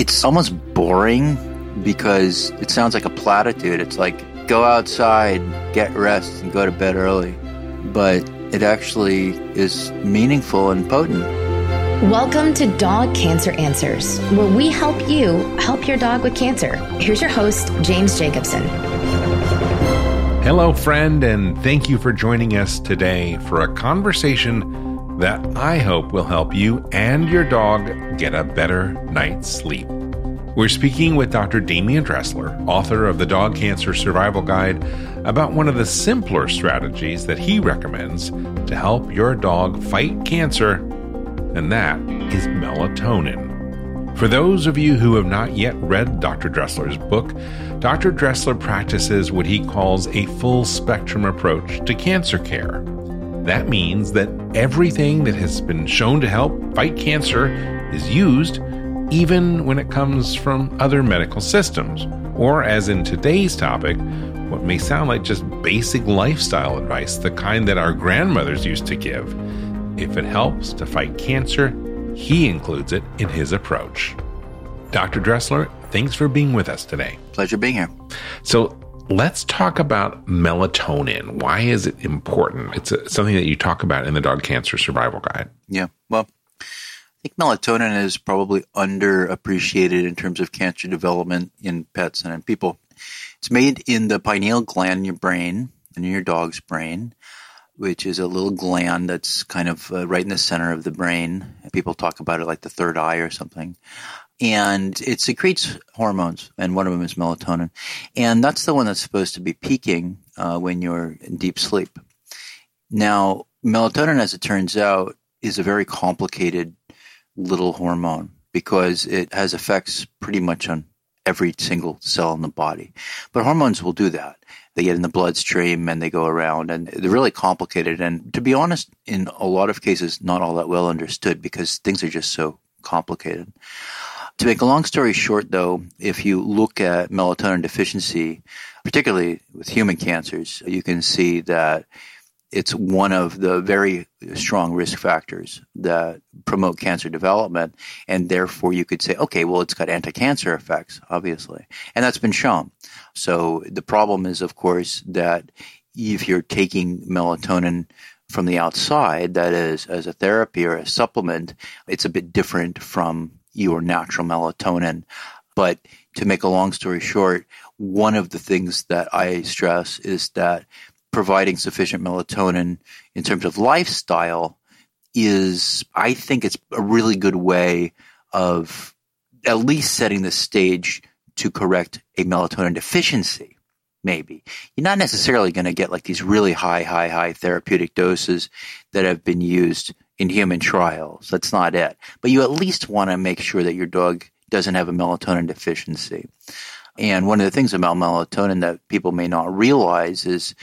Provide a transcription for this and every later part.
It's almost boring because it sounds like a platitude. It's like, go outside, get rest, and go to bed early. But it actually is meaningful and potent. Welcome to Dog Cancer Answers, where we help you help your dog with cancer. Here's your host, James Jacobson. Hello, friend, and thank you for joining us today for a conversation that I hope will help you and your dog get a better night's sleep. We're speaking with Dr. Damian Dressler, author of the Dog Cancer Survival Guide, about one of the simpler strategies that he recommends to help your dog fight cancer, and that is melatonin. For those of you who have not yet read Dr. Dressler's book, Dr. Dressler practices what he calls a full-spectrum approach to cancer care. That means that everything that has been shown to help fight cancer is used, even when it comes from other medical systems, or as in today's topic, what may sound like just basic lifestyle advice, the kind that our grandmothers used to give. If it helps to fight cancer, he includes it in his approach. Dr. Dressler, thanks for being with us today. Pleasure being here. So let's talk about melatonin. Why is it important? It's something that you talk about in the Dog Cancer Survival Guide. Yeah, well, I think melatonin is probably underappreciated in terms of cancer development in pets and in people. It's made in the pineal gland in your brain and in your dog's brain, which is a little gland that's kind of right in the center of the brain. People talk about it like the third eye or something. And it secretes hormones, and one of them is melatonin. And that's the one that's supposed to be peaking when you're in deep sleep. Now, melatonin, as it turns out, is a very complicated little hormone because it has effects pretty much on every single cell in the body. But hormones will do that. They get in the bloodstream and they go around, and they're really complicated. And to be honest, in a lot of cases, not all that well understood because things are just so complicated. To make a long story short, though, if you look at melatonin deficiency, particularly with human cancers, you can see that it's one of the very strong risk factors that promote cancer development, and therefore you could say, okay, well, it's got anti-cancer effects, obviously, and that's been shown. So the problem is, of course, that if you're taking melatonin from the outside, that is, as a therapy or a supplement, it's a bit different from your natural melatonin. But to make a long story short, one of the things that I stress is that providing sufficient melatonin in terms of lifestyle is, I think it's a really good way of at least setting the stage to correct a melatonin deficiency, maybe. You're not necessarily going to get like these really high therapeutic doses that have been used in human trials. That's not it. But you at least want to make sure that your dog doesn't have a melatonin deficiency. And one of the things about melatonin that people may not realize is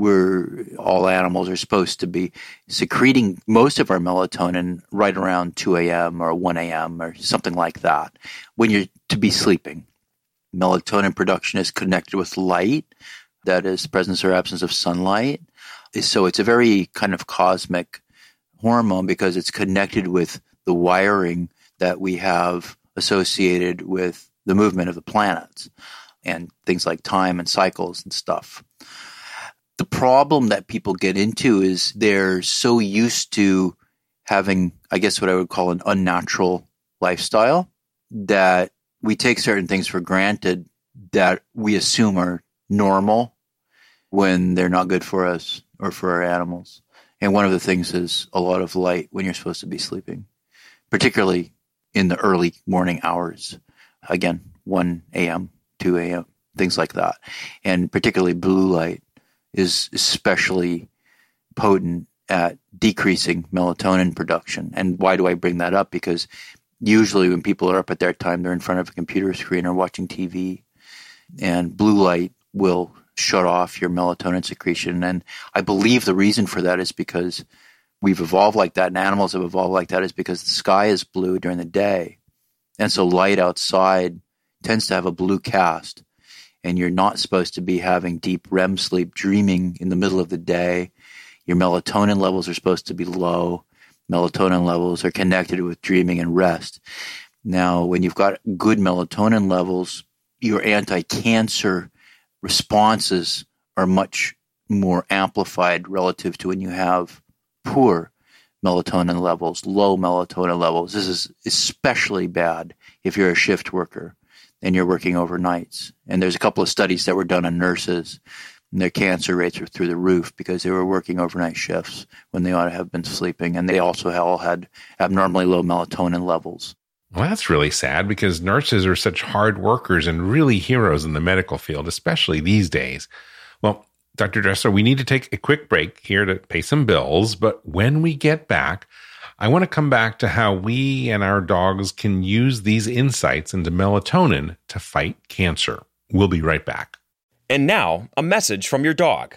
all animals are supposed to be secreting most of our melatonin right around 2 a.m. or 1 a.m. or something like that when you're to be sleeping. Melatonin production is connected with light, that is, presence or absence of sunlight. So it's a very kind of cosmic hormone because it's connected with the wiring that we have associated with the movement of the planets and things like time and cycles and stuff. The problem that people get into is they're so used to having, I guess, what I would call an unnatural lifestyle that we take certain things for granted that we assume are normal when they're not good for us or for our animals. And one of the things is a lot of light when you're supposed to be sleeping, particularly in the early morning hours. Again, 1 a.m., 2 a.m., things like that. And particularly blue light is especially potent at decreasing melatonin production. And why do I bring that up? Because usually when people are up at their time, they're in front of a computer screen or watching TV, and blue light will shut off your melatonin secretion. And I believe the reason for that is because we've evolved like that, and animals have evolved like that, is because the sky is blue during the day. And so light outside tends to have a blue cast, and you're not supposed to be having deep REM sleep, dreaming in the middle of the day. Your melatonin levels are supposed to be low. Melatonin levels are connected with dreaming and rest. Now, when you've got good melatonin levels, your anti-cancer responses are much more amplified relative to when you have poor melatonin levels, low melatonin levels. This is especially bad if you're a shift worker and you're working overnights. And there's a couple of studies that were done on nurses, and their cancer rates were through the roof because they were working overnight shifts when they ought to have been sleeping. And they also all had abnormally low melatonin levels. Well, that's really sad because nurses are such hard workers and really heroes in the medical field, especially these days. Well, Dr. Dressler, we need to take a quick break here to pay some bills, but when we get back, I want to come back to how we and our dogs can use these insights into melatonin to fight cancer. We'll be right back. And now, a message from your dog.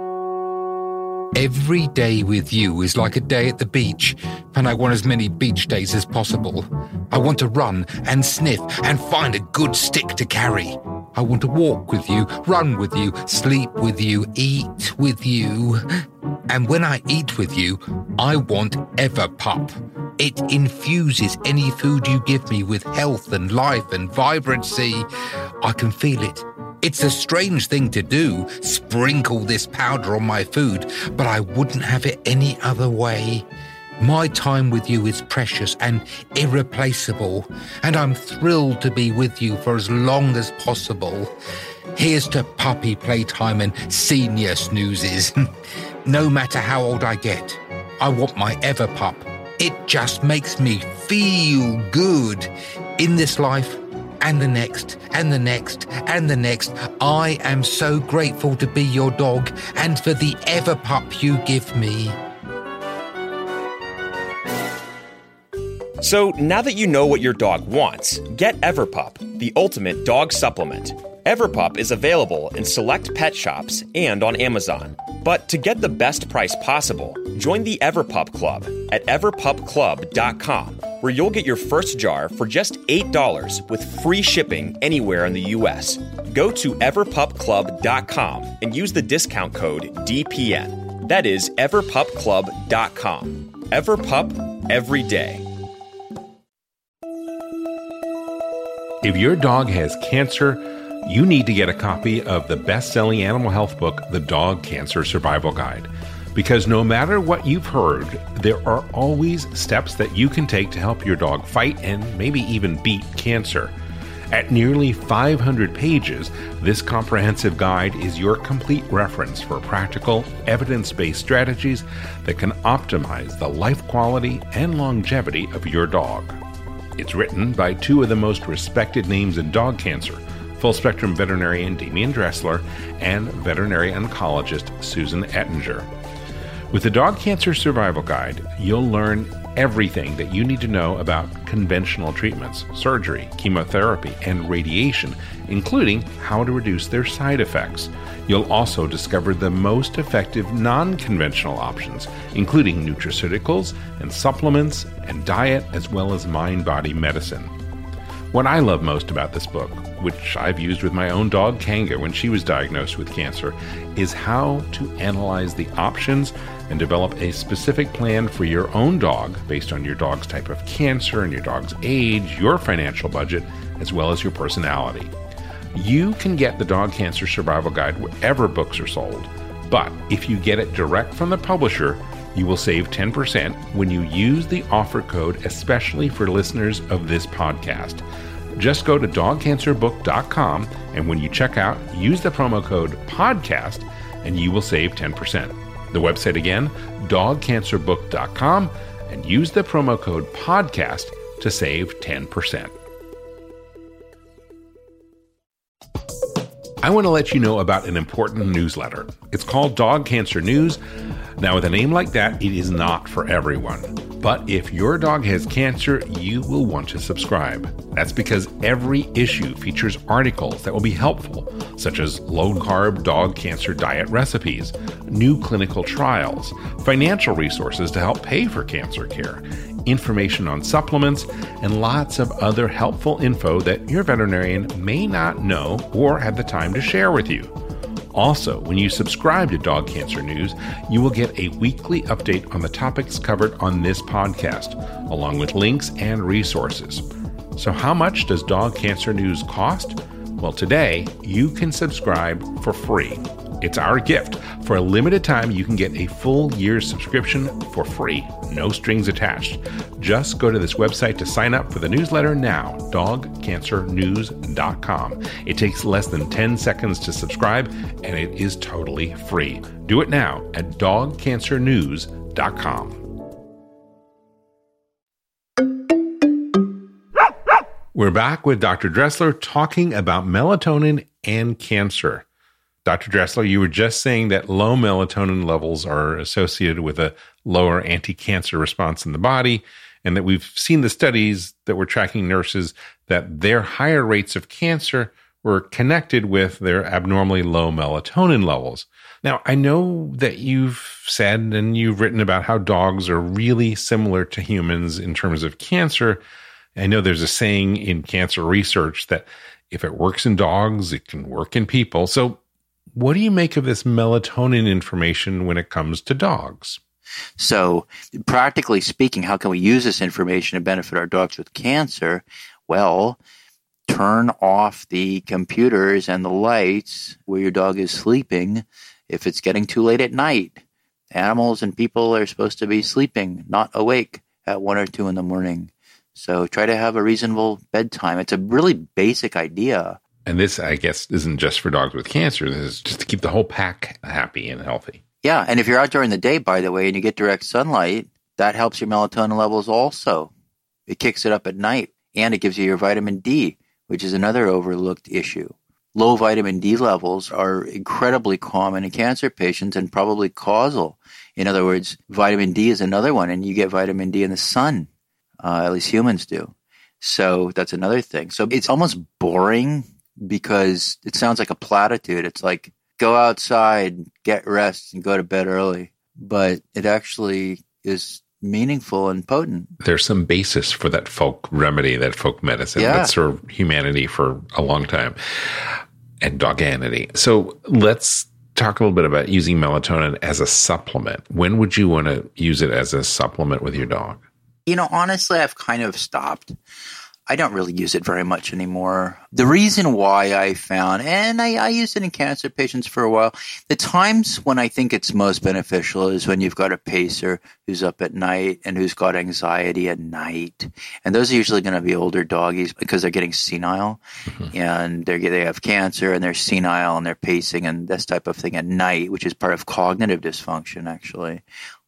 Every day with you is like a day at the beach, and I want as many beach days as possible. I want to run and sniff and find a good stick to carry. I want to walk with you, run with you, sleep with you, eat with you. And when I eat with you, I want Everpup. It infuses any food you give me with health and life and vibrancy. I can feel it. It's a strange thing to do, sprinkle this powder on my food, but I wouldn't have it any other way. My time with you is precious and irreplaceable, and I'm thrilled to be with you for as long as possible. Here's to puppy playtime and senior snoozes. No matter how old I get, I want my Everpup. It just makes me feel good in this life and the next, and the next, and the next. I am so grateful to be your dog and for the Everpup you give me. So now that you know what your dog wants, get Everpup, the ultimate dog supplement. Everpup is available in select pet shops and on Amazon. But to get the best price possible, join the Everpup Club at everpupclub.com, where you'll get your first jar for just $8 with free shipping anywhere in the U.S. Go to everpupclub.com and use the discount code DPN. That is everpupclub.com. Everpup, every day. If your dog has cancer, you need to get a copy of the best-selling animal health book, The Dog Cancer Survival Guide. Because no matter what you've heard, there are always steps that you can take to help your dog fight and maybe even beat cancer. At nearly 500 pages, this comprehensive guide is your complete reference for practical, evidence-based strategies that can optimize the life quality and longevity of your dog. It's written by two of the most respected names in dog cancer, full-spectrum veterinarian Damian Dressler and veterinary oncologist Susan Ettinger. With the Dog Cancer Survival Guide, you'll learn everything that you need to know about conventional treatments, surgery, chemotherapy, and radiation, including how to reduce their side effects. You'll also discover the most effective non-conventional options, including nutraceuticals and supplements and diet, as well as mind-body medicine. What I love most about this book, which I've used with my own dog Kanga when she was diagnosed with cancer, is how to analyze the options and develop a specific plan for your own dog based on your dog's type of cancer and your dog's age, your financial budget, as well as your personality. You can get the Dog Cancer Survival Guide wherever books are sold, but if you get it direct from the publisher, you will save 10% when you use the offer code especially for listeners of this podcast. Just go to dogcancerbook.com, and when you check out, use the promo code PODCAST, and you will save 10%. The website again, dogcancerbook.com, and use the promo code PODCAST to save 10%. I want to let you know about an important newsletter. It's called Dog Cancer News. Now, with a name like that, it is not for everyone. But if your dog has cancer, you will want to subscribe. That's because every issue features articles that will be helpful, such as low-carb dog cancer diet recipes, new clinical trials, financial resources to help pay for cancer care, information on supplements, and lots of other helpful info that your veterinarian may not know or have the time to share with you. Also, when you subscribe to Dog Cancer News, you will get a weekly update on the topics covered on this podcast, along with links and resources. So how much does Dog Cancer News cost? Well, today you can subscribe for free. It's our gift. For a limited time, you can get a full year's subscription for free. No strings attached. Just go to this website to sign up for the newsletter now, dogcancernews.com. It takes less than 10 seconds to subscribe, and it is totally free. Do it now at dogcancernews.com. We're back with Dr. Dressler talking about melatonin and cancer. Dr. Dressler, you were just saying that low melatonin levels are associated with a lower anti-cancer response in the body, and that we've seen the studies that were tracking nurses that their higher rates of cancer were connected with their abnormally low melatonin levels. Now, I know that you've said and you've written about how dogs are really similar to humans in terms of cancer. I know there's a saying in cancer research that if it works in dogs, it can work in people. So what do you make of this melatonin information when it comes to dogs? So practically speaking, how can we use this information to benefit our dogs with cancer? Well, turn off the computers and the lights where your dog is sleeping if it's getting too late at night. Animals and people are supposed to be sleeping, not awake at 1 or 2 in the morning. So try to have a reasonable bedtime. It's a really basic idea. And this, I guess, isn't just for dogs with cancer. This is just to keep the whole pack happy and healthy. Yeah, and if you're out during the day, by the way, and you get direct sunlight, that helps your melatonin levels also. It kicks it up at night, and it gives you your vitamin D, which is another overlooked issue. Low vitamin D levels are incredibly common in cancer patients and probably causal. In other words, vitamin D is another one, and you get vitamin D in the sun. At least humans do. So that's another thing. So it's almost boring because it sounds like a platitude. It's like, go outside, get rest, and go to bed early. But it actually is meaningful and potent. There's some basis for that folk remedy, that folk medicine that served humanity for a long time, and doganity. So let's talk a little bit about using melatonin as a supplement. When would you want to use it as a supplement with your dog? You know, honestly, I've kind of stopped. I don't really use it very much anymore. The reason why I found, and I used it in cancer patients for a while, the times when I think it's most beneficial is when you've got a pacer who's up at night and who's got anxiety at night. And those are usually going to be older doggies because they're getting senile and they have cancer and they're senile and they're pacing and this type of thing at night, which is part of cognitive dysfunction actually,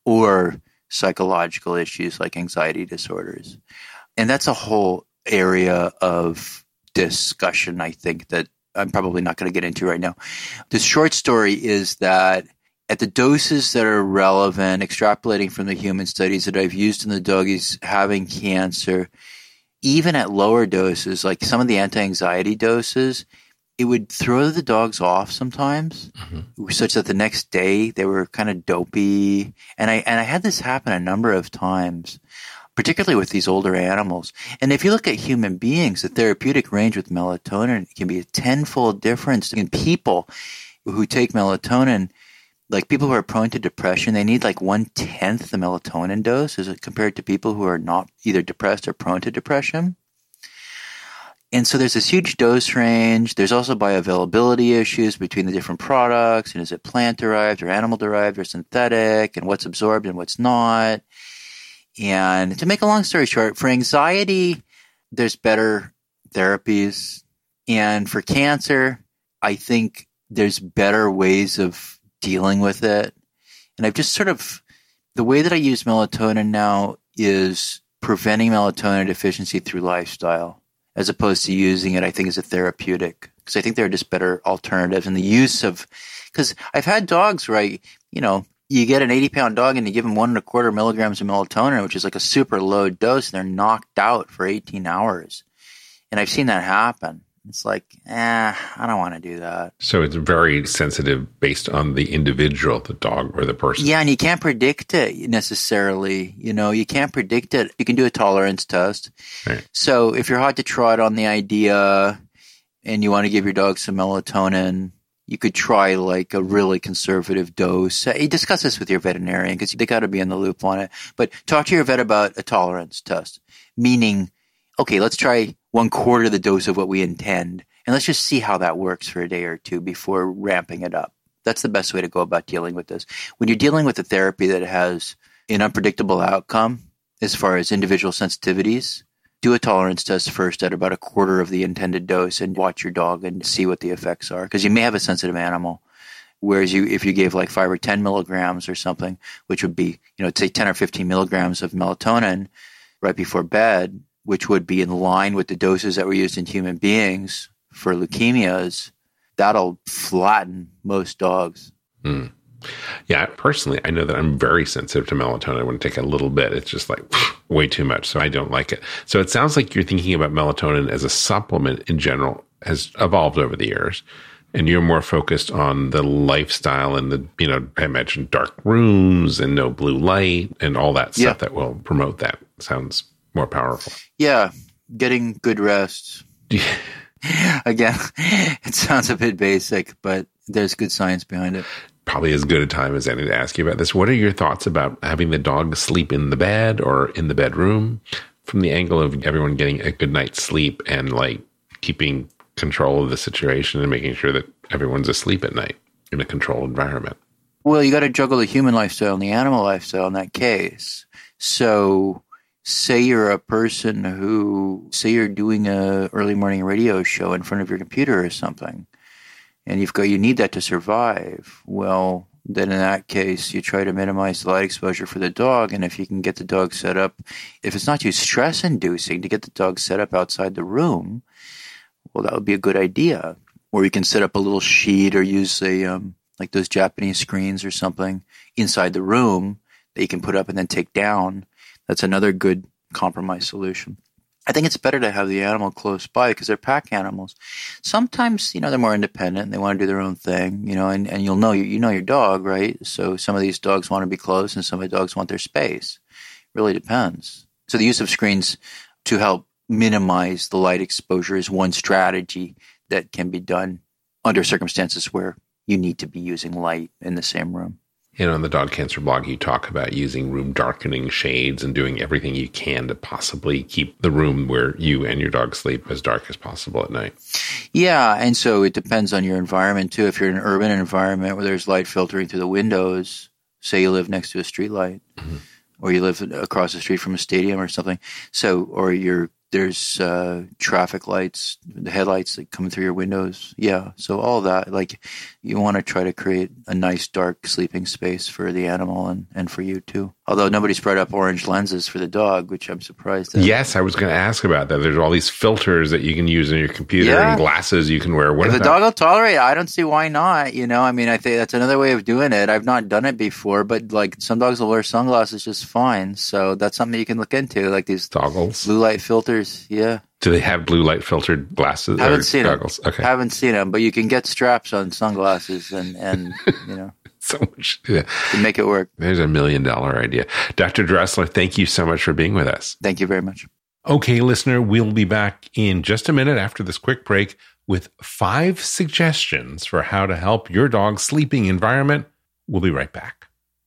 or psychological issues like anxiety disorders. And that's a whole area of discussion, I think, that I'm probably not going to get into right now. The short story is that at the doses that are relevant, extrapolating from the human studies that I've used in the doggies having cancer, even at lower doses, like some of the anti-anxiety doses, it would throw the dogs off sometimes, such that the next day they were kind of dopey. And I had this happen a number of times, particularly with these older animals. And if you look at human beings, the therapeutic range with melatonin can be a tenfold difference in people who take melatonin. Like people who are prone to depression, they need like 1/10 the melatonin dose as compared to people who are not either depressed or prone to depression. And so there's this huge dose range. There's also bioavailability issues between the different products. And is it plant-derived or animal-derived or synthetic? And what's absorbed and what's not? And to make a long story short, for anxiety, there's better therapies. And for cancer, I think there's better ways of dealing with it. And I've just the way that I use melatonin now is preventing melatonin deficiency through lifestyle, as opposed to using it, I think, as a therapeutic. Because I think there are just better alternatives. And the use of, because I've had dogs where you get an 80-pound dog and you give them 1.25 milligrams of melatonin, which is like a super low dose, and they're knocked out for 18 hours. And I've seen that happen. It's like, I don't want to do that. So it's very sensitive based on the individual, the dog or the person. Yeah, and you can't predict it necessarily. You can't predict it. You can do a tolerance test. Right. So if you're hot to trot on the idea and you want to give your dog some melatonin, you could try like a really conservative dose. You discuss this with your veterinarian because they got to be in the loop on it. But talk to your vet about a tolerance test, meaning okay, let's try 1/4 the dose of what we intend, and let's just see how that works for a day or two before ramping it up. That's the best way to go about dealing with this. When you're dealing with a therapy that has an unpredictable outcome as far as individual sensitivities, do a tolerance test first at about 1/4 of the intended dose and watch your dog and see what the effects are. Because you may have a sensitive animal. Whereas if you gave like 5 or 10 milligrams or something, which would be, say 10 or 15 milligrams of melatonin right before bed, which would be in line with the doses that were used in human beings for leukemias, that'll flatten most dogs. Mm. Yeah, personally, I know that I'm very sensitive to melatonin. I want to take a little bit. It's just like way too much, so I don't like it. So it sounds like you're thinking about melatonin as a supplement in general has evolved over the years. And you're more focused on the lifestyle and the, I mentioned dark rooms and no blue light and all that stuff that will promote that. Sounds more powerful. Yeah. Getting good rest. Again, it sounds a bit basic, but there's good science behind it. Probably as good a time as any to ask you about this. What are your thoughts about having the dog sleep in the bed or in the bedroom from the angle of everyone getting a good night's sleep and like keeping control of the situation and making sure that everyone's asleep at night in a controlled environment? Well, you got to juggle the human lifestyle and the animal lifestyle in that case. So say you're a person say you're doing a early morning radio show in front of your computer or something, and you need that to survive. Well, then in that case, you try to minimize the light exposure for the dog. And if you can get the dog set up, if it's not too stress inducing to get the dog set up outside the room, well, that would be a good idea. Or you can set up a little sheet or use like those Japanese screens or something inside the room that you can put up and then take down. That's another good compromise solution. I think it's better to have the animal close by because they're pack animals. Sometimes, they're more independent and they want to do their own thing, and you'll know, your dog, right? So some of these dogs want to be close and some of the dogs want their space. It really depends. So the use of screens to help minimize the light exposure is one strategy that can be done under circumstances where you need to be using light in the same room. On the Dog Cancer blog, you talk about using room darkening shades and doing everything you can to possibly keep the room where you and your dog sleep as dark as possible at night. Yeah, and so it depends on your environment too. If you're in an urban environment where there's light filtering through the windows, say you live next to a street light, or you live across the street from a stadium or something, there's traffic lights, the headlights that come through your windows. Yeah, so all that, like you want to try to create a nice dark sleeping space for the animal and for you too. Although nobody's brought up orange lenses for the dog, which I'm surprised at. Yes, I was going to ask about that. There's all these filters that you can use in your computer and glasses you can wear. If the dog will tolerate it, I don't see why not. I think that's another way of doing it. I've not done it before, but like some dogs will wear sunglasses just fine. So that's something you can look into, like these goggles, blue light filters. Yeah. Do they have blue light filtered glasses? Haven't seen goggles? them. Okay. Haven't seen them, but you can get straps on sunglasses and so much to make it work. There's $1 million idea. Dr. Dressler, thank you so much for being with us. Thank you very much. Okay, listener, we'll be back in just a minute after this quick break with 5 suggestions for how to help your dog's sleeping environment. We'll be right back.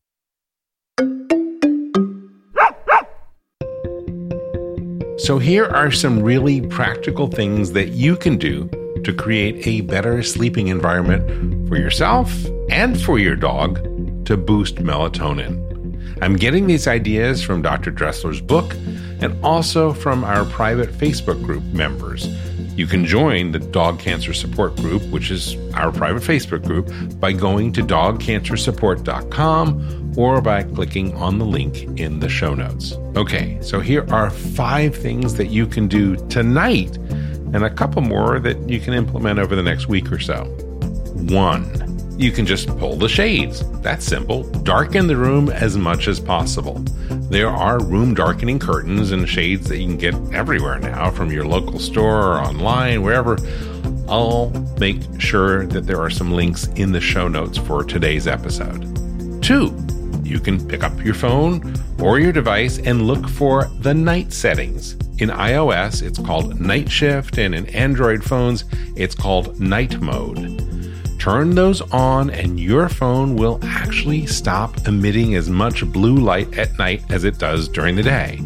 So here are some really practical things that you can do to create a better sleeping environment for yourself and for your dog to boost melatonin. I'm getting these ideas from Dr. Dressler's book and also from our private Facebook group members. You can join the Dog Cancer Support Group, which is our private Facebook group, by going to dogcancersupport.com or by clicking on the link in the show notes. Okay, so here are 5 things that you can do tonight and a couple more that you can implement over the next week or so. 1, you can just pull the shades. That's simple. Darken the room as much as possible. There are room darkening curtains and shades that you can get everywhere now from your local store or online, wherever. I'll make sure that there are some links in the show notes for today's episode. 2, you can pick up your phone or your device and look for the night settings. In iOS, it's called Night Shift, and in Android phones, it's called Night Mode. Turn those on and your phone will actually stop emitting as much blue light at night as it does during the day.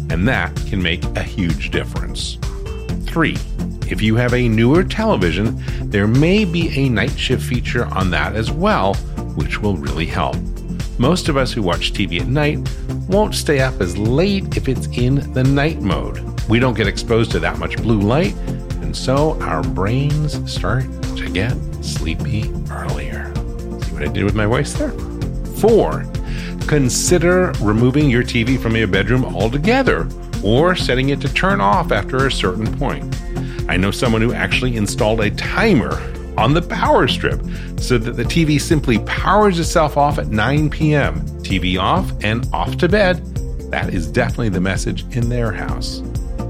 and that can make a huge difference. 3. If you have a newer television, there may be a night shift feature on that as well, which will really help. Most of us who watch TV at night won't stay up as late if it's in the night mode. We don't get exposed to that much blue light, and so our brains start to get sleepy earlier. See what I did with my voice there? 4. Consider removing your TV from your bedroom altogether, or setting it to turn off after a certain point. I know someone who actually installed a timer on the power strip so that the TV simply powers itself off at 9 p.m. TV off and off to bed. That is definitely the message in their house.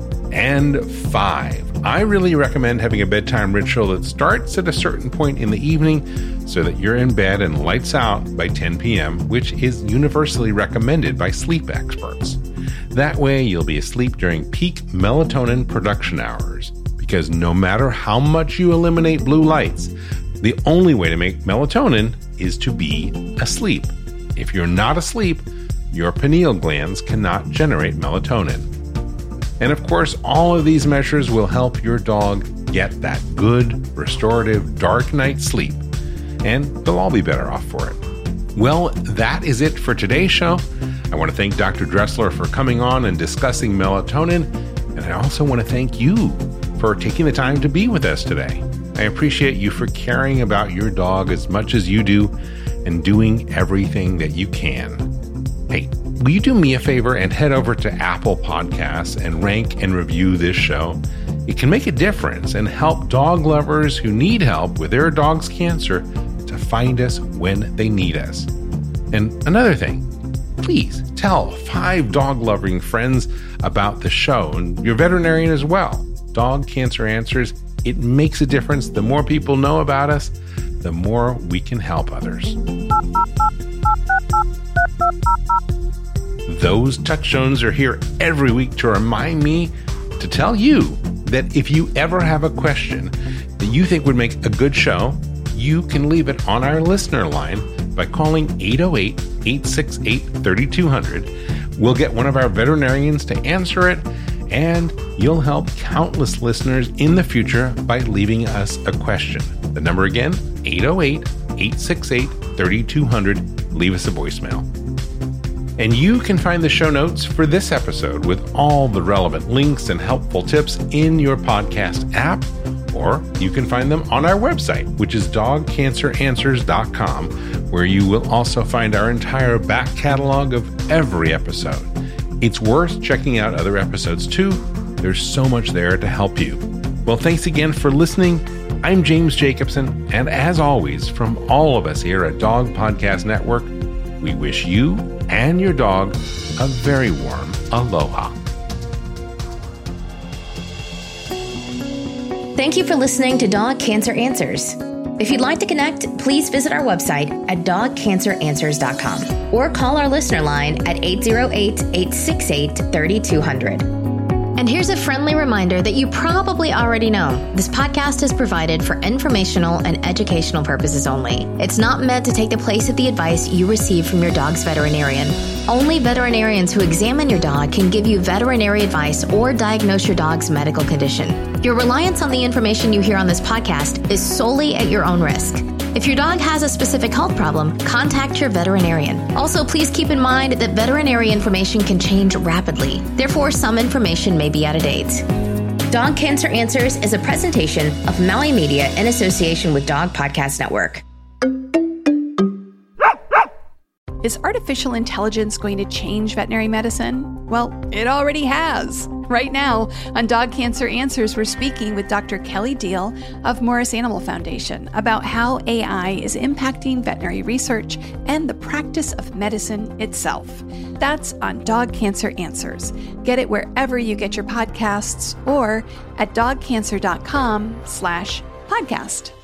And 5, I really recommend having a bedtime ritual that starts at a certain point in the evening so that you're in bed and lights out by 10 p.m., which is universally recommended by sleep experts. That way you'll be asleep during peak melatonin production hours, because no matter how much you eliminate blue lights, the only way to make melatonin is to be asleep. If you're not asleep, your pineal glands cannot generate melatonin. And of course, all of these measures will help your dog get that good, restorative, dark night sleep, and they'll all be better off for it. Well, that is it for today's show. I want to thank Dr. Dressler for coming on and discussing melatonin, and I also want to thank you for taking the time to be with us today. I appreciate you for caring about your dog as much as you do and doing everything that you can. Hey, will you do me a favor and head over to Apple Podcasts and rank and review this show? It can make a difference and help dog lovers who need help with their dog's cancer to find us when they need us. And another thing, please tell 5 dog-loving friends about the show and your veterinarian as well. Dog Cancer Answers, it makes a difference. The more people know about us, the more we can help others. Those touchstones are here every week to remind me to tell you that if you ever have a question that you think would make a good show, you can leave it on our listener line by calling 808-868-3200. We'll get one of our veterinarians to answer it, and you'll help countless listeners in the future by leaving us a question. The number again, 808-868-3200. Leave us a voicemail. And you can find the show notes for this episode with all the relevant links and helpful tips in your podcast app, or you can find them on our website, which is dogcanceranswers.com, where you will also find our entire back catalog of every episode. It's worth checking out other episodes too. There's so much there to help you. Well, thanks again for listening. I'm James Jacobson, and as always, from all of us here at Dog Podcast Network, we wish you and your dog a very warm aloha. Thank you for listening to Dog Cancer Answers. If you'd like to connect, please visit our website at dogcanceranswers.com or call our listener line at 808-868-3200. And here's a friendly reminder that you probably already know. This podcast is provided for informational and educational purposes only. It's not meant to take the place of the advice you receive from your dog's veterinarian. Only veterinarians who examine your dog can give you veterinary advice or diagnose your dog's medical condition. Your reliance on the information you hear on this podcast is solely at your own risk. If your dog has a specific health problem, contact your veterinarian. Also, please keep in mind that veterinary information can change rapidly. Therefore, some information may be out of date. Dog Cancer Answers is a presentation of Maui Media in association with Dog Podcast Network. Is artificial intelligence going to change veterinary medicine? Well, it already has. Right now, on Dog Cancer Answers, we're speaking with Dr. Kelly Deal of Morris Animal Foundation about how AI is impacting veterinary research and the practice of medicine itself. That's on Dog Cancer Answers. Get it wherever you get your podcasts or at dogcancer.com/podcast.